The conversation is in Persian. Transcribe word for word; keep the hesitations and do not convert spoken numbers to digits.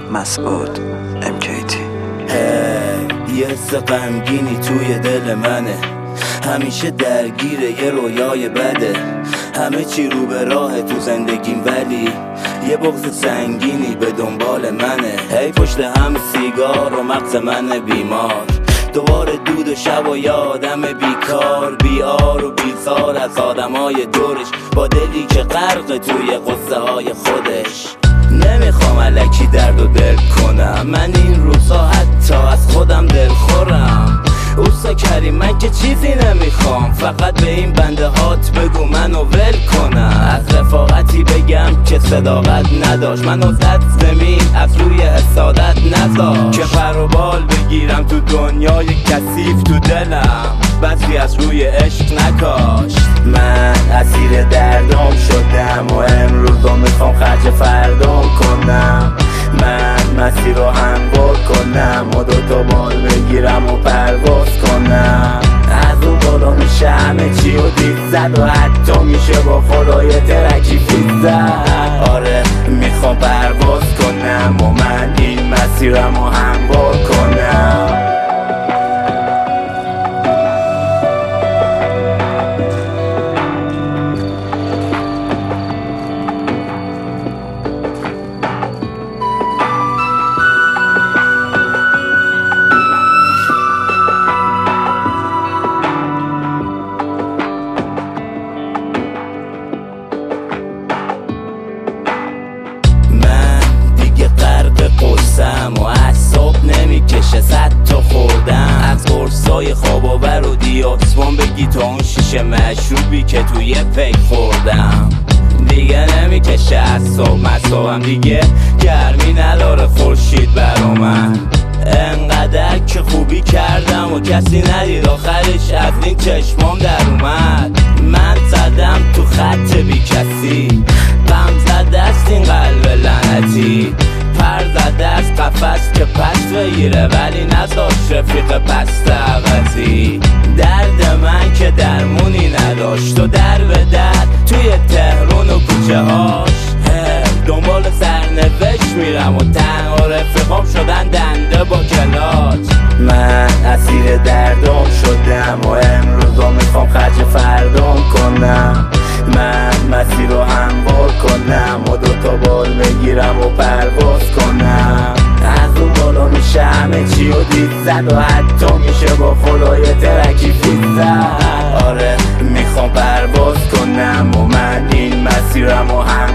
مسعود ام کی تی. یه حس غمگینی توی دل منه، همیشه درگیر یه رویای بده. همه چی رو به راه تو زندگیم، ولی یه بغض سنگینی به دنبال منه. هی پشت هم سیگار و مغز من بیمار، دوباره دود و شب و یه آدم بیکار، بیار و بیزار از آدمای دورش، با دلی که غرق توی قصه های خودش. نمیخوام الکی درد و دل کنم، من این روزا حتی از خودم دل خورم. اوستا کریم من که چیزی نمیخوام، فقط به این بنده هات بگو منو ول کنم. از رفاقتی بگم که صداقت نداشت، منو زد زمین از روی حسادت نذاشت. که پر و بال بگیرم تو دنیای کثیف تو دلم، بسی از روی عشق نکاشت. من اسیر دردم شدم و امروز رو میخوام خرج فردام کنم. من مسیر رو هموار کنم و دوتا بال بگیرم و پرواز کنم. از اون بالا میشه همه چی و دید زد و حتی میشه با خدای ترکی فیت زد. آره میخوام پرواز کنم و من این مسیرم رو هموار کنم. و اعصاب نمیکشه، صد تا خوردم از قرصای خواب آور و دیاسپون بگی تا اون شیشه مشروبی که توی پیک خوردم. دیگه نمیکشه اعصاب مصابم، دیگه گرمی نداره خورشید برا من. انقدر که خوبی کردم و کسی ندید، آخرش از این چشمام در اومد. من زدم تو خط بی کسی، غم زده است این قلب لعنتی. پر زده از قفس که پس بگیره، ولی نذاشت رفیق پست عوضی. درد من که درمونی نداشت و در به در توی تهران و کوچه هاش. دنبال سرنوشت میرم و تنها رفیقام شدن دنده با کلاچ. من اسیر دردم شدم و امروز رو میخوام خرج فردام کنم. من مسیر رو هموار کنم و دوتا بال بگیرم و پرواز کنم. از اون بالا میشه همه چی و دید زد و حتی میشه با خدای ترکی فیت زد. آره میخوام پرواز کنم و من این مسیرم رو هم